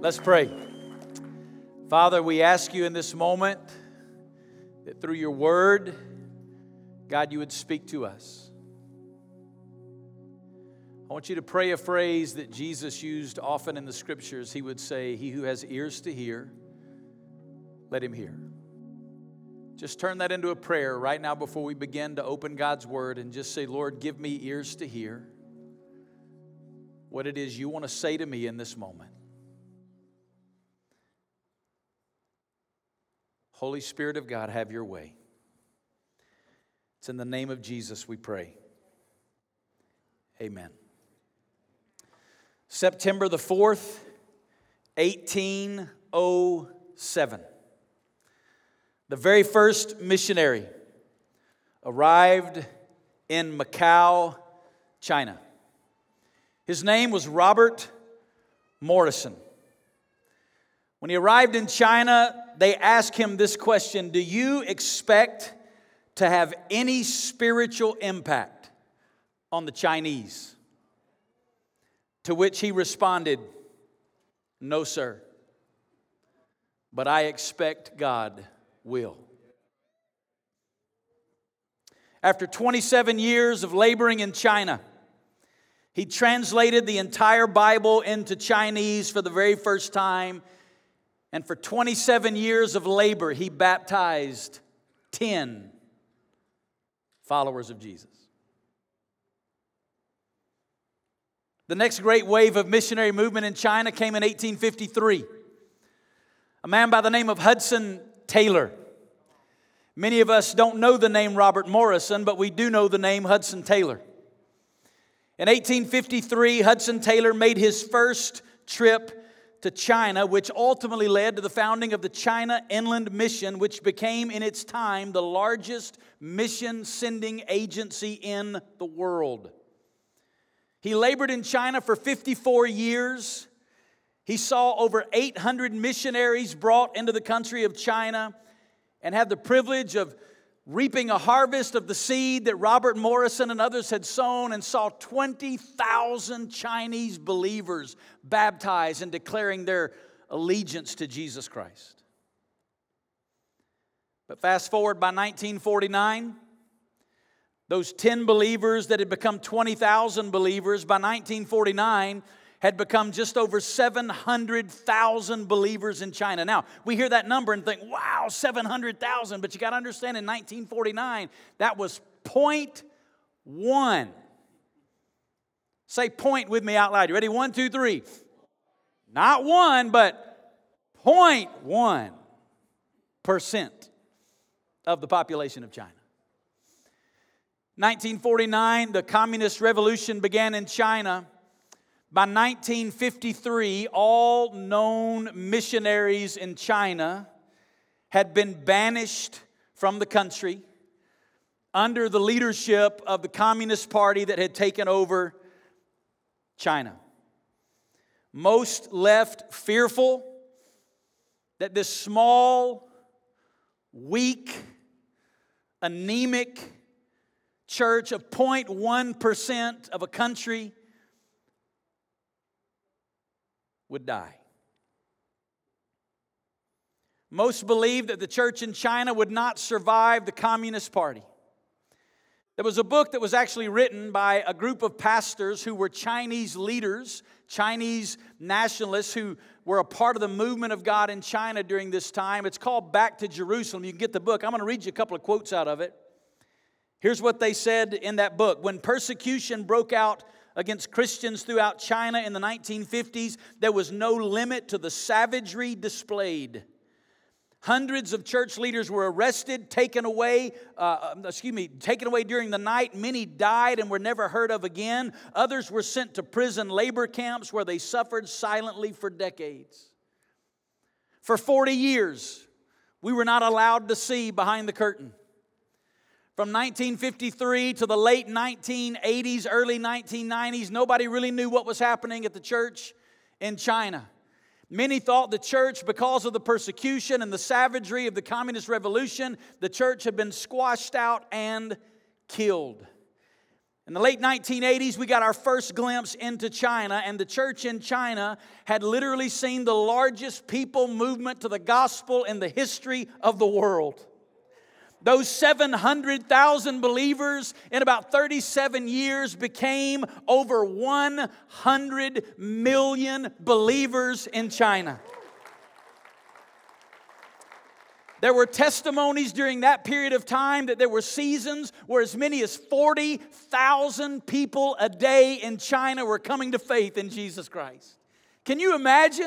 Let's pray. Father, we ask you in this moment that through your word, God, you would speak to us. I want you to pray a phrase that Jesus used often in the scriptures. He would say, "He who has ears to hear, let him hear." Just turn that into a prayer right now before we begin to open God's word and just say, "Lord, give me ears to hear what it is you want to say to me in this moment." Holy Spirit of God, have your way. It's in the name of Jesus we pray. Amen. September the 4th, 1807. The very first missionary arrived in Macau, China. His name was Robert Morrison. When he arrived in China, they asked him this question: do you expect to have any spiritual impact on the Chinese? To which he responded, "No, sir, but I expect God will." After 27 years of laboring in China, he translated the entire Bible into Chinese for the very first time. And for 27 years of labor, he baptized 10 followers of Jesus. The next great wave of missionary movement in China came in 1853. A man by the name of Hudson Taylor. Many of us don't know the name Robert Morrison, but we do know the name Hudson Taylor. In 1853, Hudson Taylor made his first trip to China, which ultimately led to the founding of the China Inland Mission, which became in its time the largest mission sending agency in the world. He labored in China for 54 years. He saw over 800 missionaries brought into the country of China and had the privilege of reaping a harvest of the seed that Robert Morrison and others had sown, and saw 20,000 Chinese believers baptized and declaring their allegiance to Jesus Christ. But fast forward by 1949, those 10 believers that had become 20,000 believers by 1949 had become just over 700,000 believers in China. Now, we hear that number and think, wow, 700,000. But you got to understand, in 1949, that was 0.1. Say point with me out loud. You ready? 1, 2, 3. Not 1, but 0.1% of the population of China. 1949, the Communist Revolution began in China. By 1953, all known missionaries in China had been banished from the country under the leadership of the Communist Party that had taken over China. Most left fearful that this small, weak, anemic church of 0.1% of a country would die. Most believed that the church in China would not survive the Communist Party. There was a book that was actually written by a group of pastors who were Chinese leaders, Chinese nationalists who were a part of the movement of God in China during this time. It's called Back to Jerusalem. You can get the book. I'm going to read you a couple of quotes out of it. Here's what they said in that book. When persecution broke out against Christians throughout China in the 1950s, there was no limit to the savagery displayed. Hundreds of church leaders were arrested, taken away during the night. Many died and were never heard of again. Others were sent to prison labor camps where they suffered silently for decades. For 40 years, we were not allowed to see behind the curtain. From 1953 to the late 1980s, early 1990s, nobody really knew what was happening at the church in China. Many thought the church, because of the persecution and the savagery of the Communist Revolution, the church had been squashed out and killed. In the late 1980s, we got our first glimpse into China, and the church in China had literally seen the largest people movement to the gospel in the history of the world. Those 700,000 believers in about 37 years became over 100 million believers in China. There were testimonies during that period of time that there were seasons where as many as 40,000 people a day in China were coming to faith in Jesus Christ. Can you imagine?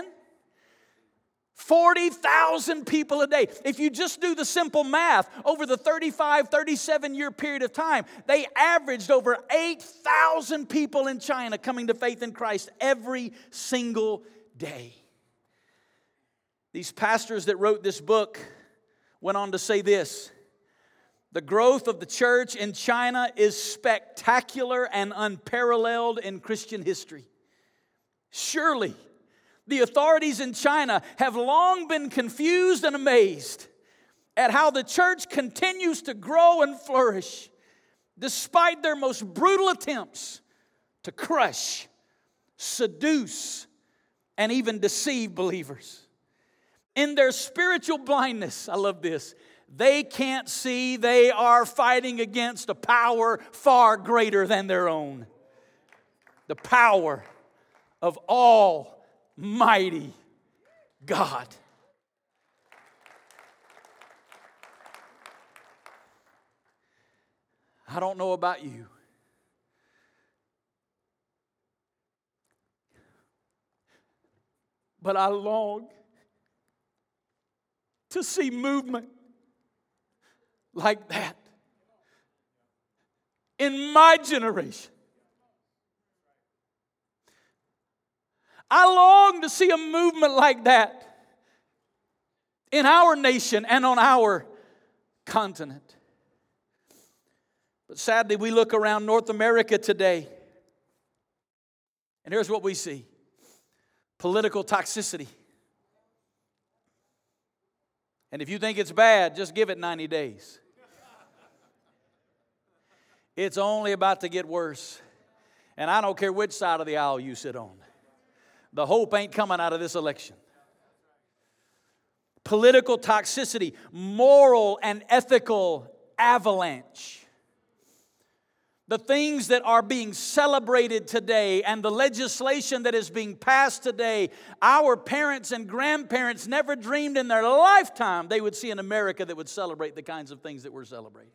40,000 people a day. If you just do the simple math, over the 37-year period of time, they averaged over 8,000 people in China coming to faith in Christ every single day. These pastors that wrote this book went on to say this: the growth of the church in China is spectacular and unparalleled in Christian history. Surely, the authorities in China have long been confused and amazed at how the church continues to grow and flourish despite their most brutal attempts to crush, seduce, and even deceive believers. In their spiritual blindness, I love this, they can't see they are fighting against a power far greater than their own. The power of Almighty God. I don't know about you, but I long to see movement like that in my generation. I long to see a movement like that in our nation and on our continent. But sadly, we look around North America today, and here's what we see: political toxicity. And if you think it's bad, just give it 90 days. It's only about to get worse. And I don't care which side of the aisle you sit on. The hope ain't coming out of this election. Political toxicity, moral and ethical avalanche. The things that are being celebrated today and the legislation that is being passed today, our parents and grandparents never dreamed in their lifetime they would see an America that would celebrate the kinds of things that we're celebrating.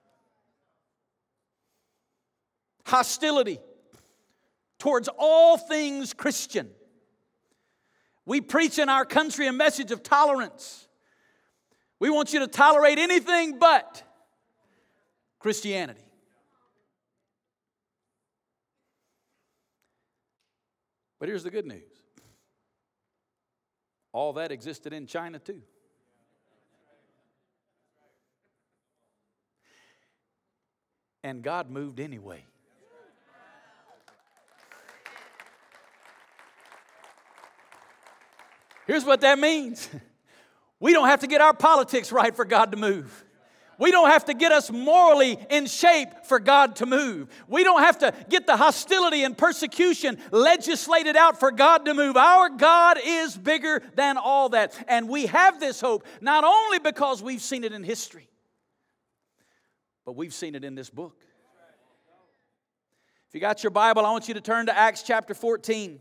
Hostility towards all things Christian. We preach in our country a message of tolerance. We want you to tolerate anything but Christianity. But here's the good news. All that existed in China too. And God moved anyway. Here's what that means. We don't have to get our politics right for God to move. We don't have to get us morally in shape for God to move. We don't have to get the hostility and persecution legislated out for God to move. Our God is bigger than all that. And we have this hope not only because we've seen it in history, but we've seen it in this book. If you got your Bible, I want you to turn to Acts chapter 14.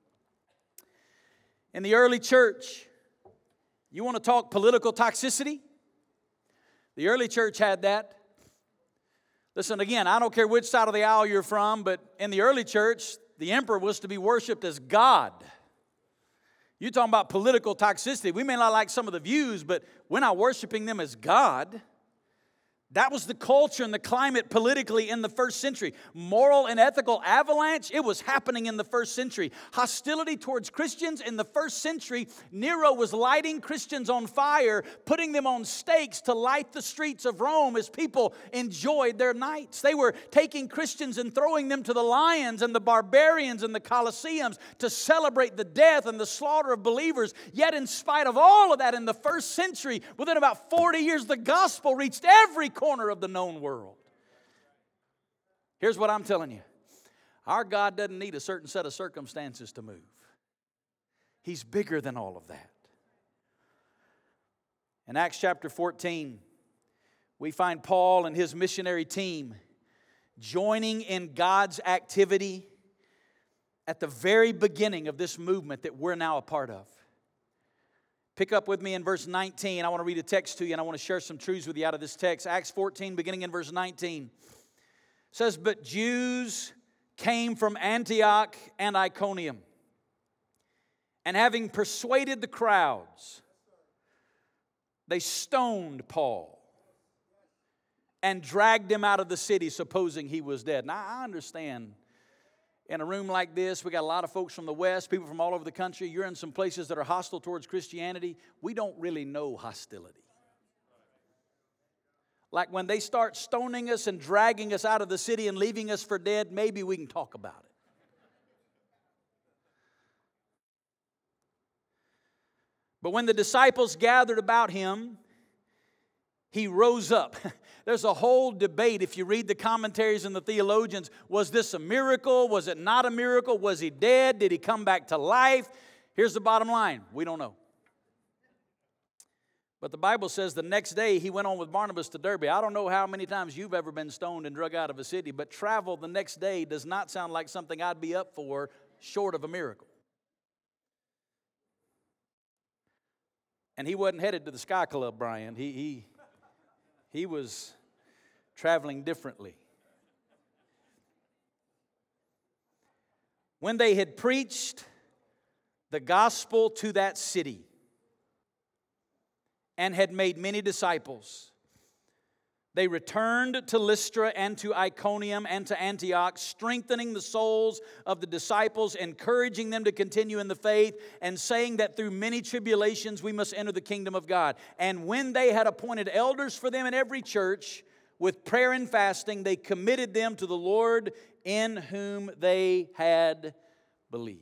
In the early church, you want to talk political toxicity? The early church had that. Listen, again, I don't care which side of the aisle you're from, but in the early church, the emperor was to be worshiped as God. You're talking about political toxicity. We may not like some of the views, but we're not worshiping them as God. That was the culture and the climate politically in the first century. Moral and ethical avalanche, it was happening in the first century. Hostility towards Christians in the first century. Nero was lighting Christians on fire, putting them on stakes to light the streets of Rome as people enjoyed their nights. They were taking Christians and throwing them to the lions and the barbarians and the Colosseums to celebrate the death and the slaughter of believers. Yet in spite of all of that, in the first century, within about 40 years, the gospel reached every corner of the known world. Here's what I'm telling you. Our God doesn't need a certain set of circumstances to move. He's bigger than all of that. In Acts chapter 14, we find Paul and his missionary team joining in God's activity at the very beginning of this movement that we're now a part of. Pick up with me in verse 19. I want to read a text to you, and I want to share some truths with you out of this text. Acts 14, beginning in verse 19. It says, "But Jews came from Antioch and Iconium, and having persuaded the crowds, they stoned Paul and dragged him out of the city, supposing he was dead." Now, I understand in a room like this, we got a lot of folks from the West, people from all over the country. You're in some places that are hostile towards Christianity. We don't really know hostility. Like when they start stoning us and dragging us out of the city and leaving us for dead, maybe we can talk about it. But when the disciples gathered about him, he rose up. There's a whole debate if you read the commentaries and the theologians. Was this a miracle? Was it not a miracle? Was he dead? Did he come back to life? Here's the bottom line. We don't know. But the Bible says the next day he went on with Barnabas to Derbe. I don't know how many times you've ever been stoned and drug out of a city, but travel the next day does not sound like something I'd be up for short of a miracle. And he wasn't headed to the Sky Club, Brian. He was traveling differently. When they had preached the gospel to that city and had made many disciples, they returned to Lystra and to Iconium and to Antioch, strengthening the souls of the disciples, encouraging them to continue in the faith, and saying that through many tribulations we must enter the kingdom of God. And when they had appointed elders for them in every church, with prayer and fasting, they committed them to the Lord in whom they had believed.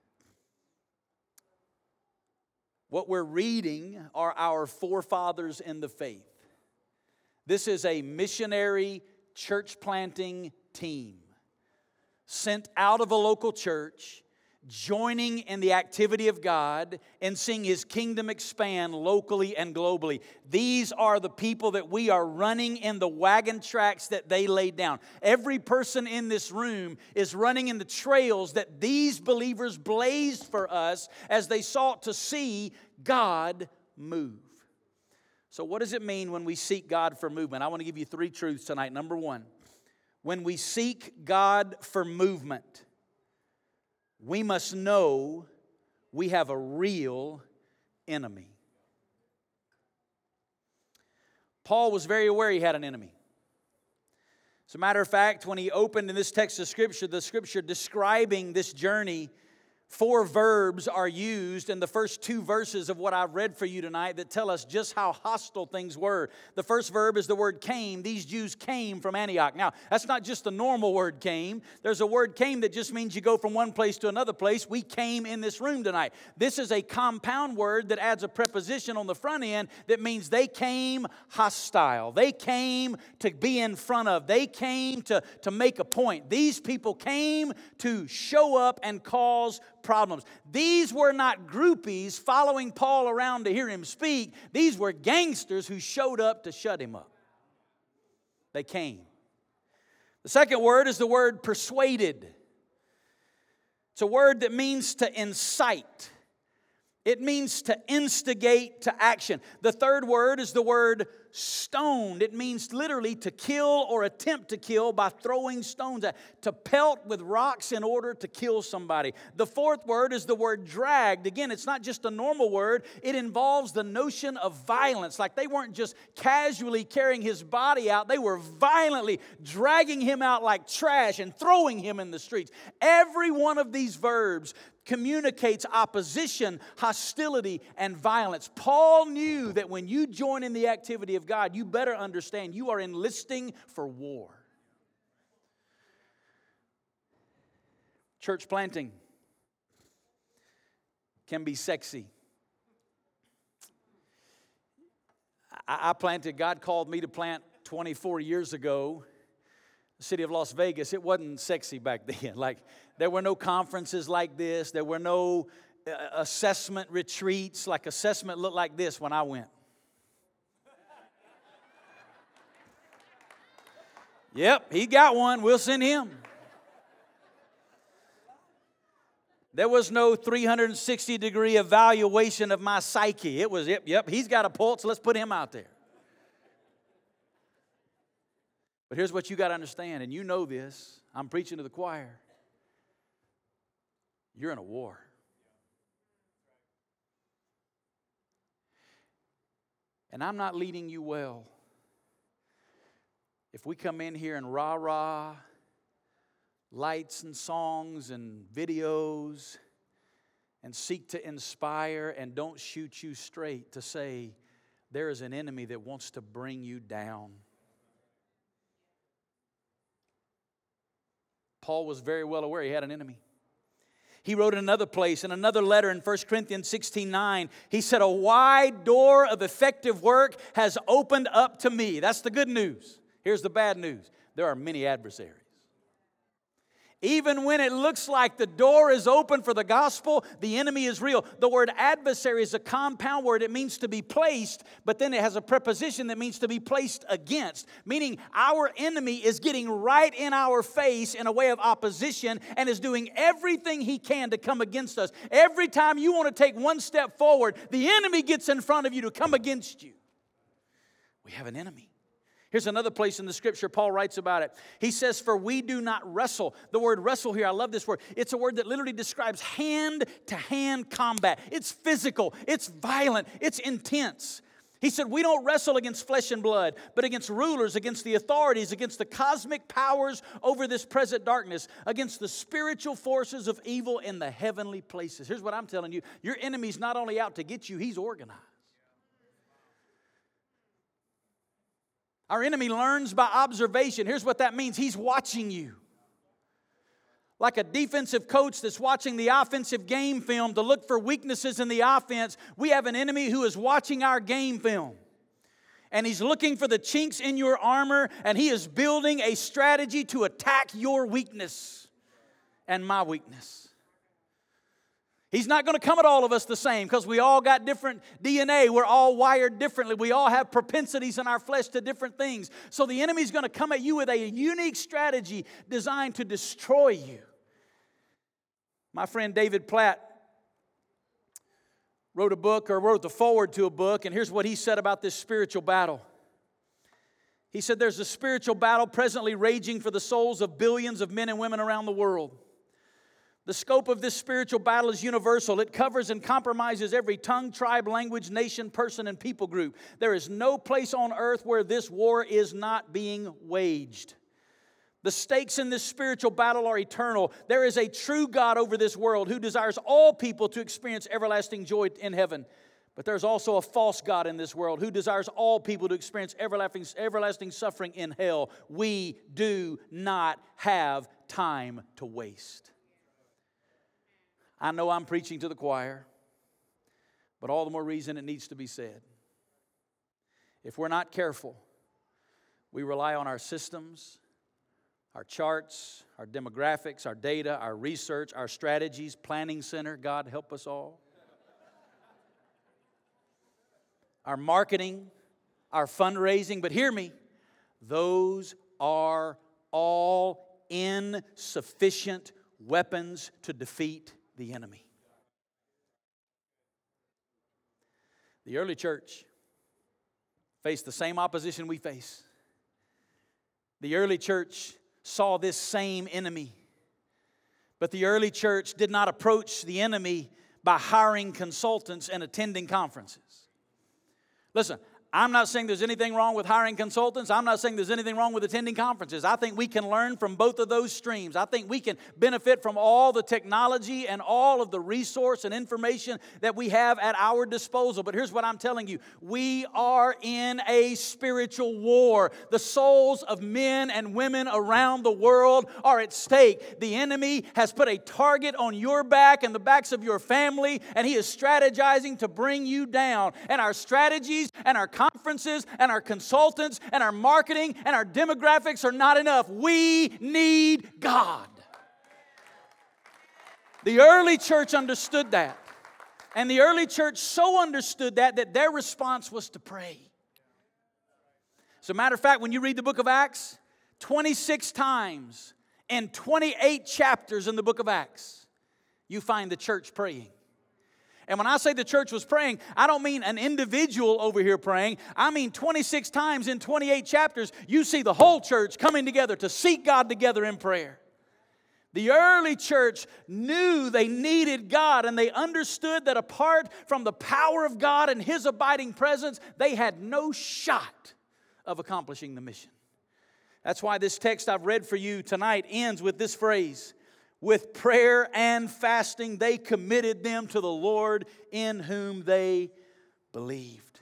What we're reading are our forefathers in the faith. This is a missionary church planting team sent out of a local church, joining in the activity of God and seeing His kingdom expand locally and globally. These are the people that we are running in the wagon tracks that they laid down. Every person in this room is running in the trails that these believers blazed for us as they sought to see God move. So what does it mean when we seek God for movement? I want to give you 3 truths tonight. Number 1, when we seek God for movement, we must know we have a real enemy. Paul was very aware he had an enemy. As a matter of fact, when he opened in this text of Scripture, the Scripture describing this journey, 4 verbs are used in the first 2 verses of what I've read for you tonight that tell us just how hostile things were. The first verb is the word came. These Jews came from Antioch. Now, that's not just the normal word came. There's a word came that just means you go from one place to another place. We came in this room tonight. This is a compound word that adds a preposition on the front end that means they came hostile. They came to be in front of. They came to make a point. These people came to show up and cause problems. These were not groupies following Paul around to hear him speak. These were gangsters who showed up to shut him up. They came. The second word is the word persuaded. It's a word that means to incite. It means to instigate to action. The third word is the word stoned. It means literally to kill or attempt to kill by throwing stones at, to pelt with rocks in order to kill somebody. The fourth word is the word dragged. Again, it's not just a normal word. It involves the notion of violence. Like they weren't just casually carrying his body out. They were violently dragging him out like trash and throwing him in the streets. Every one of these verbs communicates opposition, hostility, and violence. Paul knew that when you join in the activity of God, you better understand you are enlisting for war. Church planting can be sexy. I planted, God called me to plant 24 years ago. The city of Las Vegas, it wasn't sexy back then. Like, there were no conferences like this. There were no assessment retreats. Like, assessment looked like this when I went. Yep, he got one. We'll send him. There was no 360-degree evaluation of my psyche. It was, yep, he's got a pulse. Let's put him out there. But here's what you got to understand, and you know this. I'm preaching to the choir. You're in a war. And I'm not leading you well. If we come in here and rah-rah, lights and songs and videos, and seek to inspire and don't shoot you straight to say, there is an enemy that wants to bring you down. Paul was very well aware he had an enemy. He wrote in another place, in another letter in 1 Corinthians 16:9, he said, a wide door of effective work has opened up to me. That's the good news. Here's the bad news. There are many adversaries. Even when it looks like the door is open for the gospel, the enemy is real. The word adversary is a compound word. It means to be placed, but then it has a preposition that means to be placed against. Meaning our enemy is getting right in our face in a way of opposition and is doing everything he can to come against us. Every time you want to take one step forward, the enemy gets in front of you to come against you. We have an enemy. Here's another place in the Scripture Paul writes about it. He says, for we do not wrestle. The word wrestle here, I love this word. It's a word that literally describes hand-to-hand combat. It's physical. It's violent. It's intense. He said, we don't wrestle against flesh and blood, but against rulers, against the authorities, against the cosmic powers over this present darkness, against the spiritual forces of evil in the heavenly places. Here's what I'm telling you. Your enemy's not only out to get you, he's organized. Our enemy learns by observation. Here's what that means. He's watching you. Like a defensive coach that's watching the offensive game film to look for weaknesses in the offense, we have an enemy who is watching our game film. And he's looking for the chinks in your armor, and he is building a strategy to attack your weakness and my weakness. He's not going to come at all of us the same because we all got different DNA. We're all wired differently. We all have propensities in our flesh to different things. So the enemy's going to come at you with a unique strategy designed to destroy you. My friend David Platt wrote the foreword to a book, and here's what he said about this spiritual battle. He said, there's a spiritual battle presently raging for the souls of billions of men and women around the world. The scope of this spiritual battle is universal. It covers and compromises every tongue, tribe, language, nation, person, and people group. There is no place on earth where this war is not being waged. The stakes in this spiritual battle are eternal. There is a true God over this world who desires all people to experience everlasting joy in heaven. But there's also a false God in this world who desires all people to experience everlasting suffering in hell. We do not have time to waste. I know I'm preaching to the choir, but all the more reason it needs to be said. If we're not careful, we rely on our systems, our charts, our demographics, our data, our research, our strategies, planning center, God help us all. Our marketing, our fundraising, but hear me, those are all insufficient weapons to defeat the enemy. The early church faced the same opposition we face. The early church saw this same enemy. But the early church did not approach the enemy by hiring consultants and attending conferences. Listen, I'm not saying there's anything wrong with hiring consultants. I'm not saying there's anything wrong with attending conferences. I think we can learn from both of those streams. I think we can benefit from all the technology and all of the resource and information that we have at our disposal. But here's what I'm telling you. We are in a spiritual war. The souls of men and women around the world are at stake. The enemy has put a target on your back and the backs of your family, and he is strategizing to bring you down. And our strategies and our conferences and our consultants and our marketing and our demographics are not enough. We need God. The early church understood that. And the early church so understood that their response was to pray. As a matter of fact, when you read the book of Acts, 26 times in 28 chapters in the book of Acts, you find the church praying. And when I say the church was praying, I don't mean an individual over here praying. I mean 26 times in 28 chapters, you see the whole church coming together to seek God together in prayer. The early church knew they needed God, and they understood that apart from the power of God and His abiding presence, they had no shot of accomplishing the mission. That's why this text I've read for you tonight ends with this phrase: with prayer and fasting, they committed them to the Lord in whom they believed.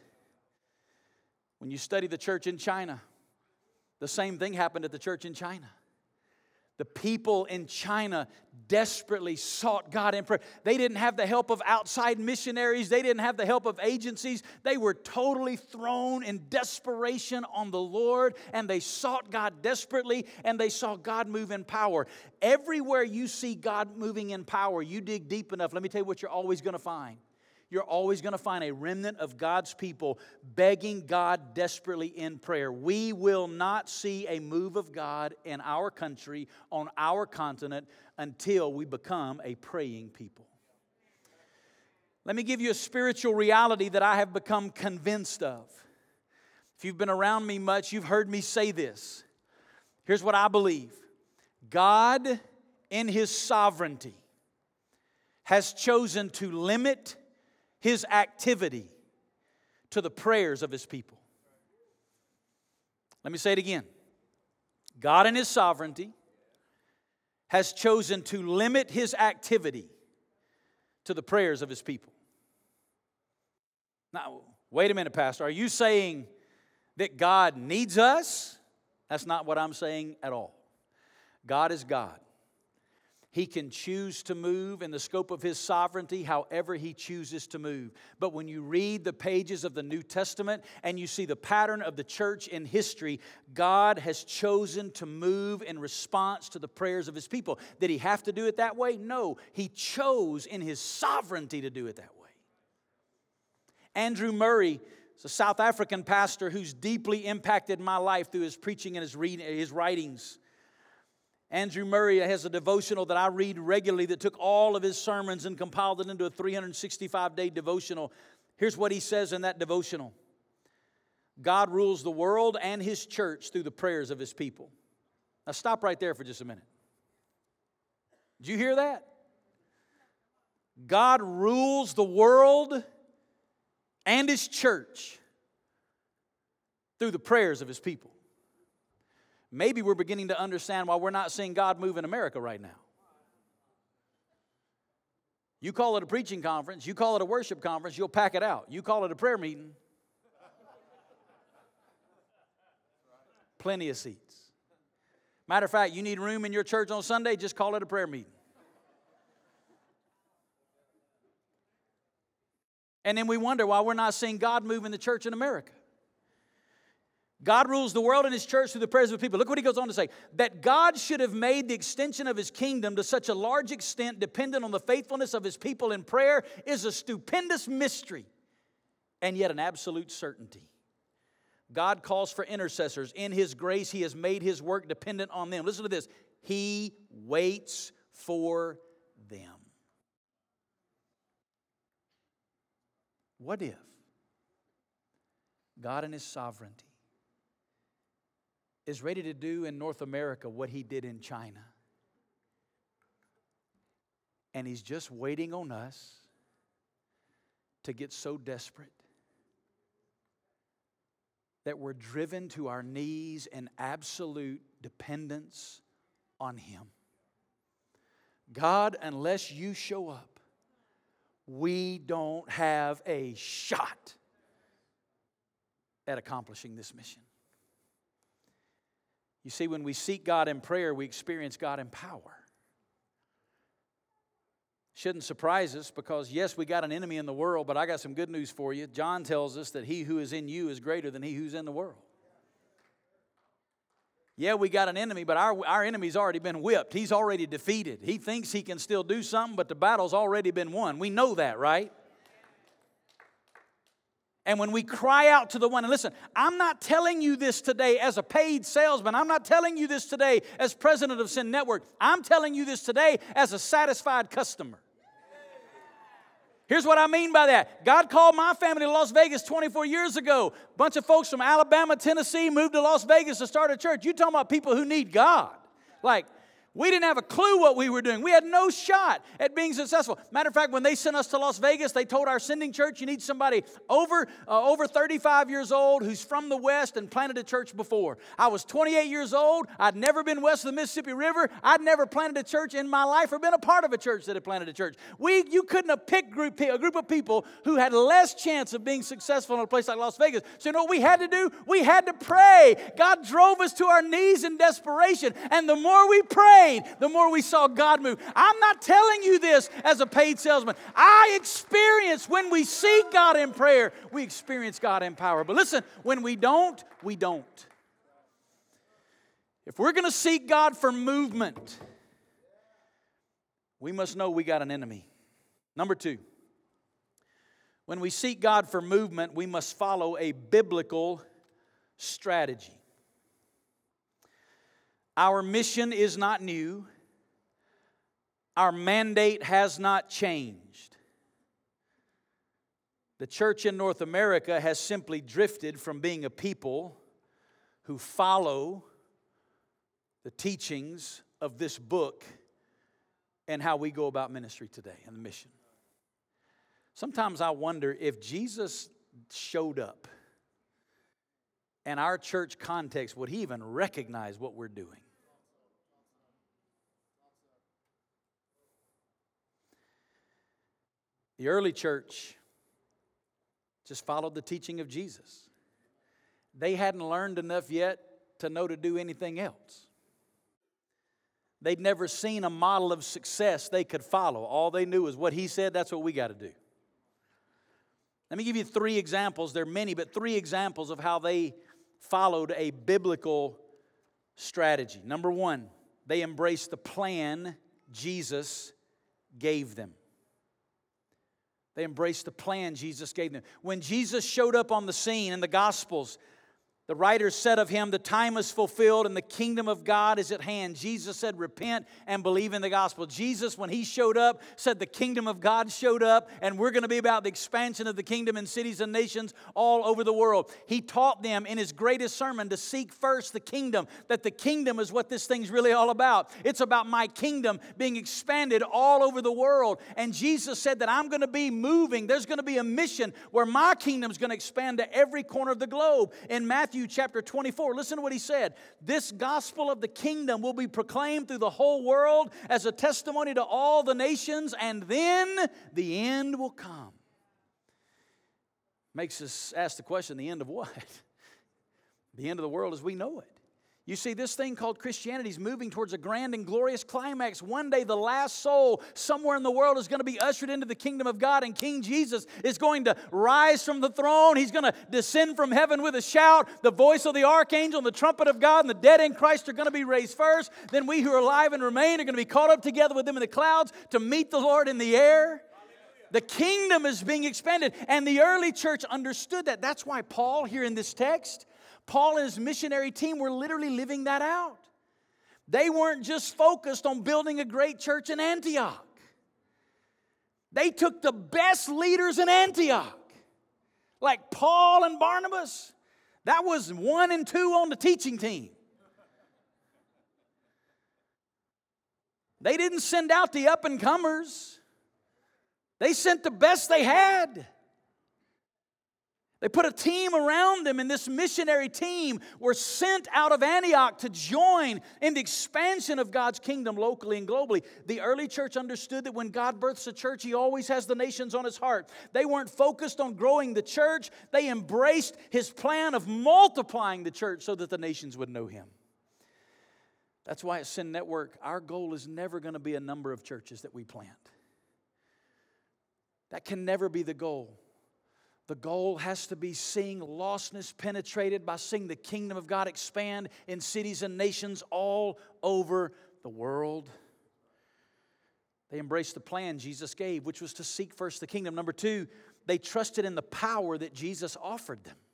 When you study the church in China, the same thing happened at the church in China. The people in China desperately sought God in prayer. They didn't have the help of outside missionaries. They didn't have the help of agencies. They were totally thrown in desperation on the Lord, and they sought God desperately, and they saw God move in power. Everywhere you see God moving in power, you dig deep enough, let me tell you what you're always going to find. You're always going to find a remnant of God's people begging God desperately in prayer. We will not see a move of God in our country, on our continent, until we become a praying people. Let me give you a spiritual reality that I have become convinced of. If you've been around me much, you've heard me say this. Here's what I believe. God, in His sovereignty, has chosen to limit His activity to the prayers of His people. Let me say it again. God in His sovereignty has chosen to limit His activity to the prayers of His people. Now, wait a minute, Pastor. Are you saying that God needs us? That's not what I'm saying at all. God is God. He can choose to move in the scope of His sovereignty however He chooses to move. But when you read the pages of the New Testament and you see the pattern of the church in history, God has chosen to move in response to the prayers of His people. Did He have to do it that way? No. He chose in His sovereignty to do it that way. Andrew Murray is a South African pastor who's deeply impacted my life through his preaching and his writings. Andrew Murray has a devotional that I read regularly that took all of his sermons and compiled it into a 365-day devotional. Here's what he says in that devotional. God rules the world and His church through the prayers of His people. Now stop right there for just a minute. Did you hear that? God rules the world and His church through the prayers of His people. Maybe we're beginning to understand why we're not seeing God move in America right now. You call it a preaching conference, you call it a worship conference, you'll pack it out. You call it a prayer meeting, plenty of seats. Matter of fact, you need room in your church on Sunday, just call it a prayer meeting. And then we wonder why we're not seeing God move in the church in America. God rules the world and His church through the prayers of the people. Look what he goes on to say. That God should have made the extension of His kingdom to such a large extent dependent on the faithfulness of His people in prayer is a stupendous mystery and yet an absolute certainty. God calls for intercessors. In His grace, He has made His work dependent on them. Listen to this. He waits for them. What if God in His sovereignty is ready to do in North America what He did in China? And He's just waiting on us to get so desperate that we're driven to our knees in absolute dependence on Him. God, unless You show up, we don't have a shot at accomplishing this mission. You see, when we seek God in prayer, we experience God in power. Shouldn't surprise us because, yes, we got an enemy in the world, but I got some good news for you. John tells us that he who is in you is greater than he who's in the world. Yeah, we got an enemy, but our enemy's already been whipped. He's already defeated. He thinks he can still do something, but the battle's already been won. We know that, right? And when we cry out to the one, and listen, I'm not telling you this today as a paid salesman. I'm not telling you this today as president of Sin Network. I'm telling you this today as a satisfied customer. Here's what I mean by that. God called my family to Las Vegas 24 years ago. A bunch of folks from Alabama, Tennessee moved to Las Vegas to start a church. You're talking about people who need God. Like, we didn't have a clue what we were doing. We had no shot at being successful. Matter of fact, when they sent us to Las Vegas, they told our sending church, you need somebody over 35 years old who's from the West and planted a church before. I was 28 years old. I'd never been west of the Mississippi River. I'd never planted a church in my life or been a part of a church that had planted a church. You couldn't have picked a group of people who had less chance of being successful in a place like Las Vegas. So you know what we had to do? We had to pray. God drove us to our knees in desperation. And the more we prayed, the more we saw God move. I'm not telling you this as a paid salesman. I experience when we seek God in prayer, we experience God in power. But listen, when we don't, we don't. If we're going to seek God for movement, we must know we got an enemy. Number two, when we seek God for movement, we must follow a biblical strategy. Our mission is not new. Our mandate has not changed. The church in North America has simply drifted from being a people who follow the teachings of this book and how we go about ministry today and the mission. Sometimes I wonder if Jesus showed up in our church context, would he even recognize what we're doing? The early church just followed the teaching of Jesus. They hadn't learned enough yet to know to do anything else. They'd never seen a model of success they could follow. All they knew was what he said, that's what we got to do. Let me give you 3 examples. There are many, but 3 examples of how they followed a biblical strategy. Number 1, they embraced the plan Jesus gave them. They embraced the plan Jesus gave them. When Jesus showed up on the scene in the Gospels, the writers said of him, the time is fulfilled and the kingdom of God is at hand. Jesus said, repent and believe in the gospel. Jesus, when he showed up, said the kingdom of God showed up, and we're going to be about the expansion of the kingdom in cities and nations all over the world. He taught them in his greatest sermon to seek first the kingdom, that the kingdom is what this thing's really all about. It's about my kingdom being expanded all over the world. And Jesus said that I'm going to be moving. There's going to be a mission where my kingdom's going to expand to every corner of the globe. In Matthew chapter 24, listen to what he said. This gospel of the kingdom will be proclaimed through the whole world as a testimony to all the nations, and then the end will come. Makes us ask the question, the end of what? The end of the world as we know it. You see, this thing called Christianity is moving towards a grand and glorious climax. One day, the last soul somewhere in the world is going to be ushered into the kingdom of God, and King Jesus is going to rise from the throne. He's going to descend from heaven with a shout, the voice of the archangel, and the trumpet of God, and the dead in Christ are going to be raised first. Then we who are alive and remain are going to be caught up together with them in the clouds to meet the Lord in the air. The kingdom is being expanded, and the early church understood that. That's why Paul, here in this text, Paul and his missionary team were literally living that out. They weren't just focused on building a great church in Antioch. They took the best leaders in Antioch, like Paul and Barnabas. That was 1 and 2 on the teaching team. They didn't send out the up-and-comers. They sent the best they had. They put a team around them, and this missionary team were sent out of Antioch to join in the expansion of God's kingdom locally and globally. The early church understood that when God births a church, He always has the nations on His heart. They weren't focused on growing the church. They embraced His plan of multiplying the church so that the nations would know Him. That's why at Sin Network, our goal is never going to be a number of churches that we plant. That can never be the goal. The goal has to be seeing lostness penetrated by seeing the kingdom of God expand in cities and nations all over the world. They embraced the plan Jesus gave, which was to seek first the kingdom. Number two, they trusted in the power that Jesus offered them.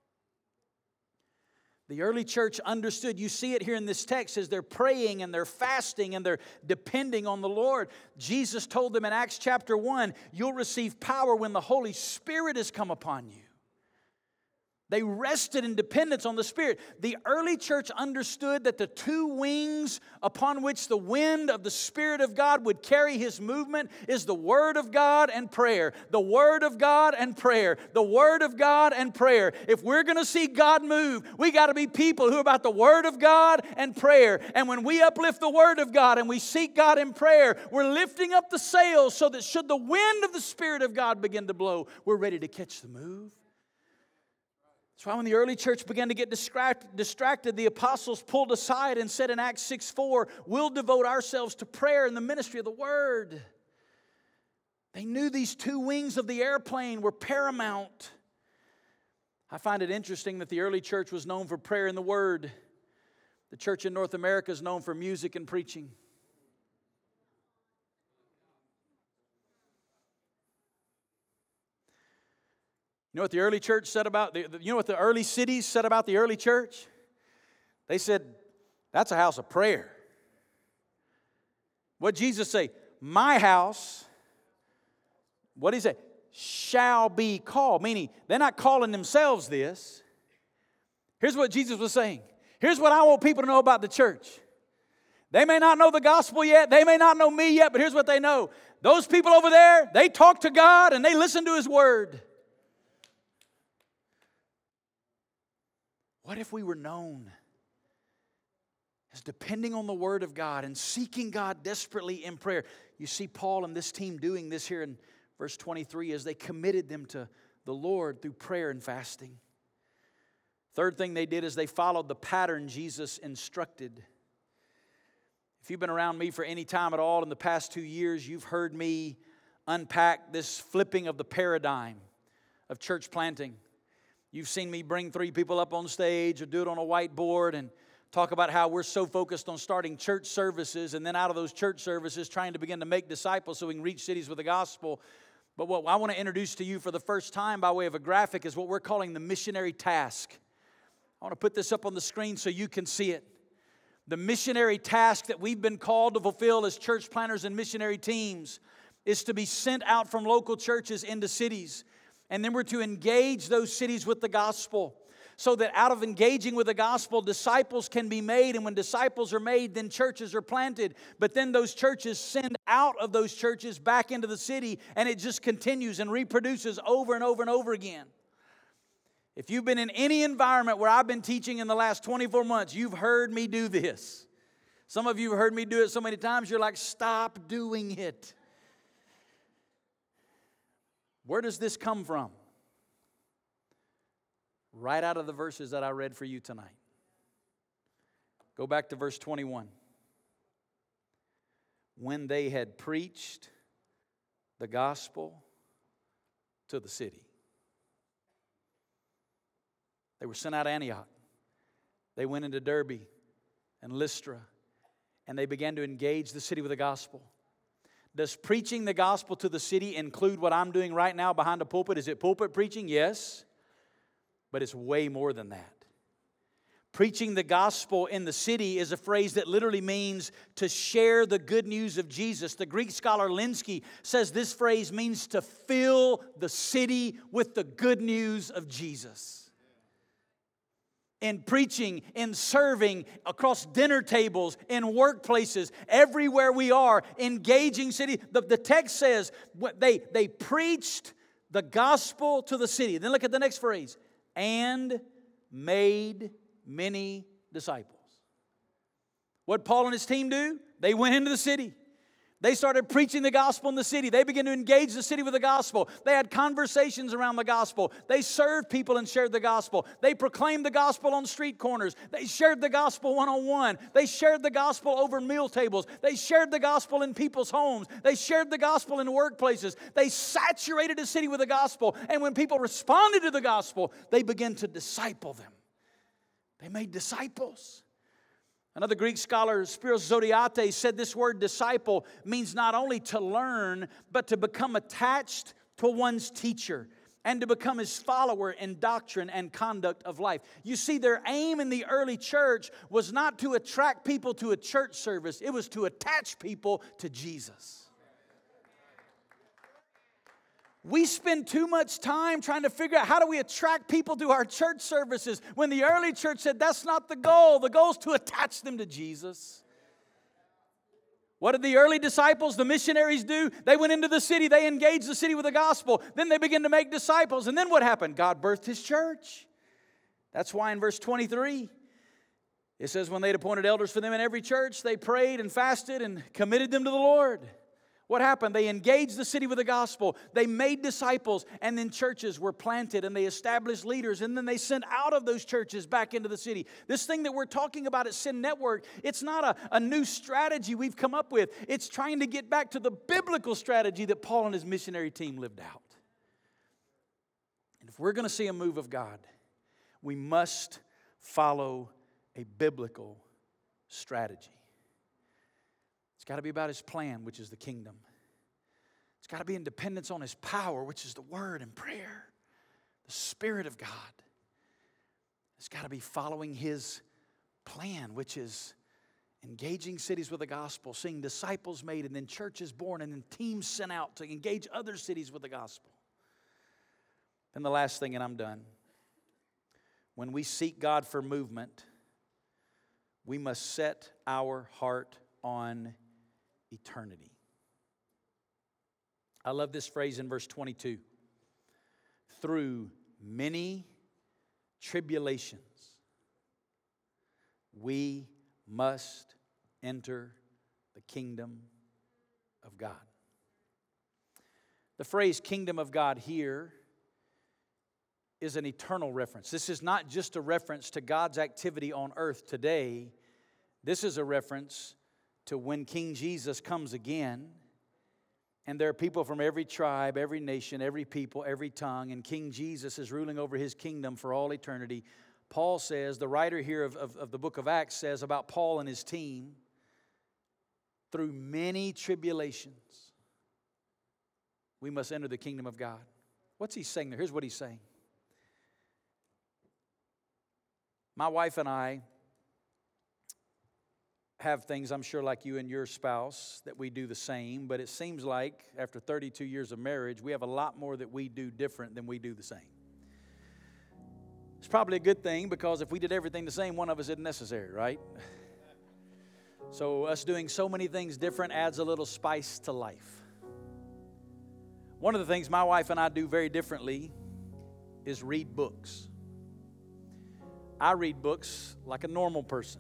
The early church understood. You see it here in this text as they're praying and they're fasting and they're depending on the Lord. Jesus told them in Acts chapter 1, you'll receive power when the Holy Spirit has come upon you. They rested in dependence on the Spirit. The early church understood that the two wings upon which the wind of the Spirit of God would carry His movement is the Word of God and prayer. The Word of God and prayer. The Word of God and prayer. If we're going to see God move, we got to be people who are about the Word of God and prayer. And when we uplift the Word of God and we seek God in prayer, we're lifting up the sails so that should the wind of the Spirit of God begin to blow, we're ready to catch the move. That's why when the early church began to get distracted, the apostles pulled aside and said in Acts 6:4, we'll devote ourselves to prayer and the ministry of the Word. They knew these two wings of the airplane were paramount. I find it interesting that the early church was known for prayer and the Word. The church in North America is known for music and preaching. You know what the early church said about, you know what the early cities said about the early church? They said, that's a house of prayer. What did Jesus say? My house, what did He say? Shall be called. Meaning, they're not calling themselves this. Here's what Jesus was saying. Here's what I want people to know about the church. They may not know the gospel yet. They may not know me yet, but here's what they know. Those people over there, they talk to God and they listen to His Word. What if we were known as depending on the Word of God and seeking God desperately in prayer? You see Paul and this team doing this here in verse 23 as they committed them to the Lord through prayer and fasting. Third thing they did is they followed the pattern Jesus instructed. If you've been around me for any time at all in the past 2 years, you've heard me unpack this flipping of the paradigm of church planting. You've seen me bring 3 people up on stage or do it on a whiteboard and talk about how we're so focused on starting church services and then out of those church services trying to begin to make disciples so we can reach cities with the gospel. But what I want to introduce to you for the first time by way of a graphic is what we're calling the missionary task. I want to put this up on the screen so you can see it. The missionary task that we've been called to fulfill as church planters and missionary teams is to be sent out from local churches into cities. And then we're to engage those cities with the gospel so that out of engaging with the gospel, disciples can be made. And when disciples are made, then churches are planted. But then those churches send out of those churches back into the city. And it just continues and reproduces over and over and over again. If you've been in any environment where I've been teaching in the last 24 months, you've heard me do this. Some of you have heard me do it so many times, you're like, stop doing it. Where does this come from? Right out of the verses that I read for you tonight. Go back to verse 21. When they had preached the gospel to the city. They were sent out of Antioch. They went into Derbe and Lystra, and they began to engage the city with the gospel. Does preaching the gospel to the city include what I'm doing right now behind the pulpit? Is it pulpit preaching? Yes. But it's way more than that. Preaching the gospel in the city is a phrase that literally means to share the good news of Jesus. The Greek scholar Linsky says this phrase means to fill the city with the good news of Jesus. In preaching, in serving, across dinner tables, in workplaces, everywhere we are, engaging city. The text says they preached the gospel to the city. Then look at the next phrase. And made many disciples. What did Paul and his team do? They went into the city. They started preaching the gospel in the city. They began to engage the city with the gospel. They had conversations around the gospel. They served people and shared the gospel. They proclaimed the gospel on street corners. They shared the gospel one-on-one. They shared the gospel over meal tables. They shared the gospel in people's homes. They shared the gospel in workplaces. They saturated the city with the gospel. And when people responded to the gospel, they began to disciple them. They made disciples. Another Greek scholar, Spiros Zodhiates, said this word disciple means not only to learn, but to become attached to one's teacher and to become his follower in doctrine and conduct of life. You see, their aim in the early church was not to attract people to a church service. It was to attach people to Jesus. We spend too much time trying to figure out how do we attract people to our church services when the early church said that's not the goal. The goal is to attach them to Jesus. What did the early disciples, the missionaries do? They went into the city. They engaged the city with the gospel. Then they began to make disciples. And then what happened? God birthed His church. That's why in verse 23, it says when they'd appointed elders for them in every church, they prayed and fasted and committed them to the Lord. What happened? They engaged the city with the gospel. They made disciples, and then churches were planted, and they established leaders, and then they sent out of those churches back into the city. This thing that we're talking about at Sin Network, it's not a new strategy we've come up with. It's trying to get back to the biblical strategy that Paul and his missionary team lived out. And if we're going to see a move of God, we must follow a biblical strategy. It's got to be about His plan, which is the kingdom. It's got to be in dependence on His power, which is the Word and prayer, the Spirit of God. It's got to be following His plan, which is engaging cities with the gospel, seeing disciples made, and then churches born, and then teams sent out to engage other cities with the gospel. And the last thing, and I'm done. When we seek God for movement, we must set our heart on eternity. I love this phrase in verse 22. Through many tribulations, we must enter the kingdom of God. The phrase kingdom of God here is an eternal reference. This is not just a reference to God's activity on earth today. This is a reference to when King Jesus comes again, and there are people from every tribe, every nation, every people, every tongue, and King Jesus is ruling over His kingdom for all eternity. Paul says, the writer here of the book of Acts says about Paul and his team, through many tribulations, we must enter the kingdom of God. What's he saying there? Here's what he's saying. My wife and I have things, I'm sure, like you and your spouse, that we do the same, but it seems like after 32 years of marriage, we have a lot more that we do different than we do the same. It's probably a good thing, because if we did everything the same, one of us isn't necessary, right? So us doing so many things different adds a little spice to life. One of the things my wife and I do very differently is read books. I read books like a normal person.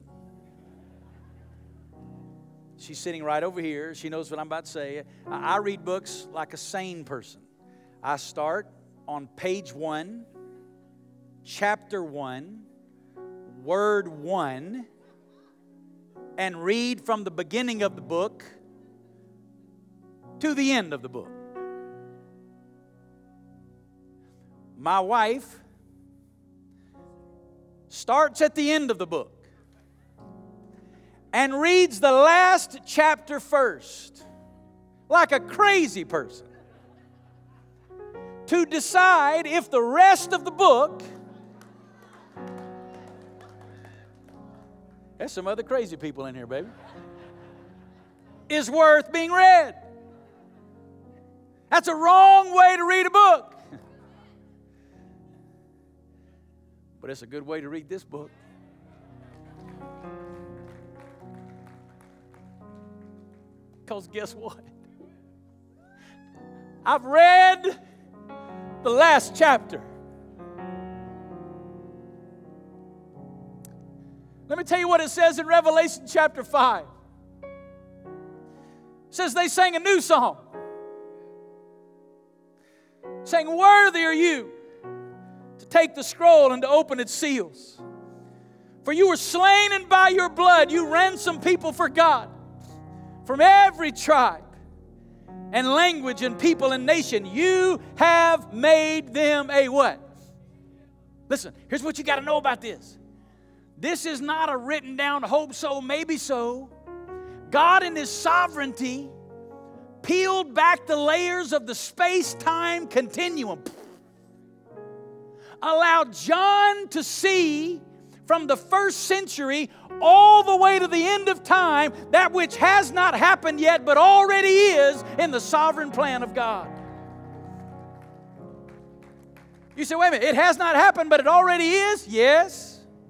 She's sitting right over here. She knows what I'm about to say. I read books like a sane person. I start on page 1, chapter 1, word 1, and read from the beginning of the book to the end of the book. My wife starts at the end of the book and reads the last chapter first, like a crazy person, to decide if the rest of the book, there's some other crazy people in here, baby, is worth being read. That's a wrong way to read a book. But it's a good way to read this book. Because guess what? I've read the last chapter. Let me tell you what it says in Revelation chapter 5. It says they sang a new song, saying, "Worthy are you to take the scroll and to open its seals. For you were slain, and by your blood you ransomed people for God from every tribe and language and people and nation. You have made them a" what? Listen, here's what you got to know about this. This is not a written down hope so, maybe so. God in His sovereignty peeled back the layers of the space-time continuum. Allowed John to see from the first century all the way to the end of time that which has not happened yet but already is in the sovereign plan of God. You say, wait a minute, it has not happened but it already is? Yes.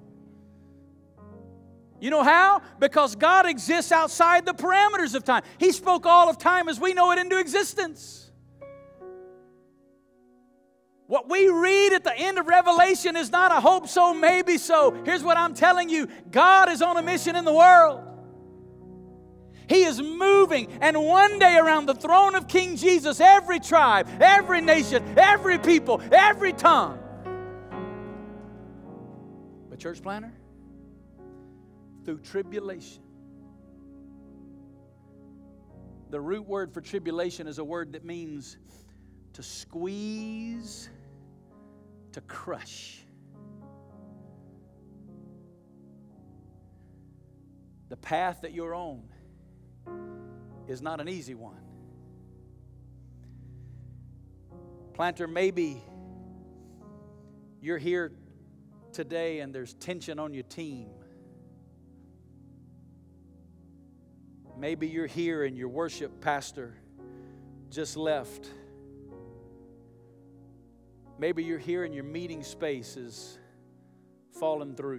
You know how? Because God exists outside the parameters of time. He spoke all of time as we know it into existence. What we read at the end of Revelation is not a hope so, maybe so. Here's what I'm telling you. God is on a mission in the world. He is moving, and one day around the throne of King Jesus, every tribe, every nation, every people, every tongue. But church planter, through tribulation. The root word for tribulation is a word that means to squeeze, to crush. The path that you're on is not an easy one. Planter, maybe you're here today and there's tension on your team. Maybe you're here and your worship pastor just left. Maybe you're here and your meeting space is fallen through.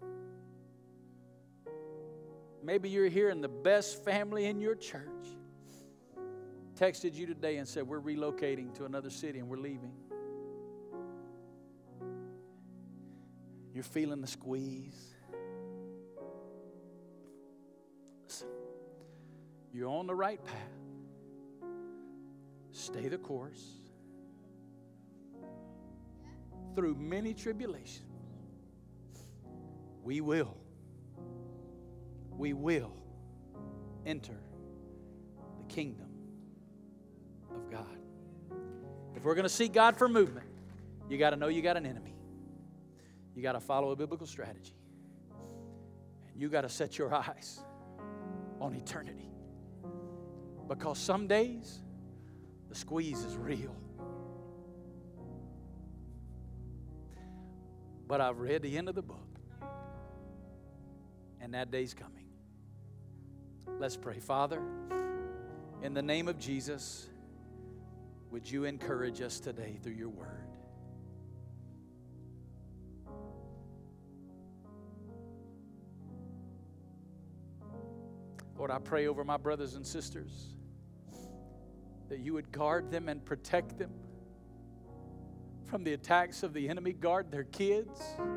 Maybe you're here and the best family in your church texted you today and said, we're relocating to another city and we're leaving. You're feeling the squeeze. Listen, you're on the right path. Stay the course. Through many tribulations, we will enter the kingdom of God. If we're going to seek God for movement, you got to know you got an enemy. You got to follow a biblical strategy. And you got to set your eyes on eternity. Because some days, the squeeze is real. But I've read the end of the book, and that day's coming. Let's pray. Father, in the name of Jesus, would you encourage us today through your word? Lord, I pray over my brothers and sisters that you would guard them and protect them from the attacks of the enemy. Guard their kids.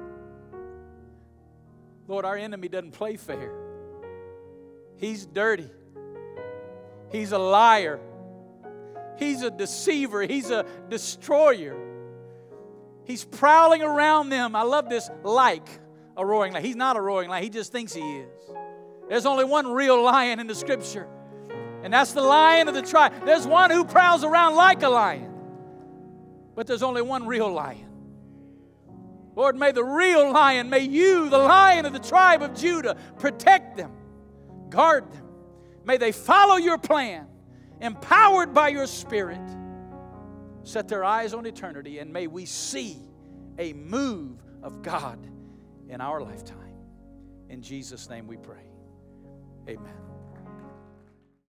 Lord, our enemy doesn't play fair. He's dirty. He's a liar. He's a deceiver. He's a destroyer. He's prowling around them. I love this, like a roaring lion. He's not a roaring lion. He just thinks he is. There's only one real lion in the Scripture, and that's the Lion of the tribe. There's one who prowls around like a lion, but there's only one real lion. Lord, may the real lion, may you, the Lion of the tribe of Judah, protect them, guard them. May they follow your plan, empowered by your Spirit. Set their eyes on eternity, and may we see a move of God in our lifetime. In Jesus' name we pray. Amen.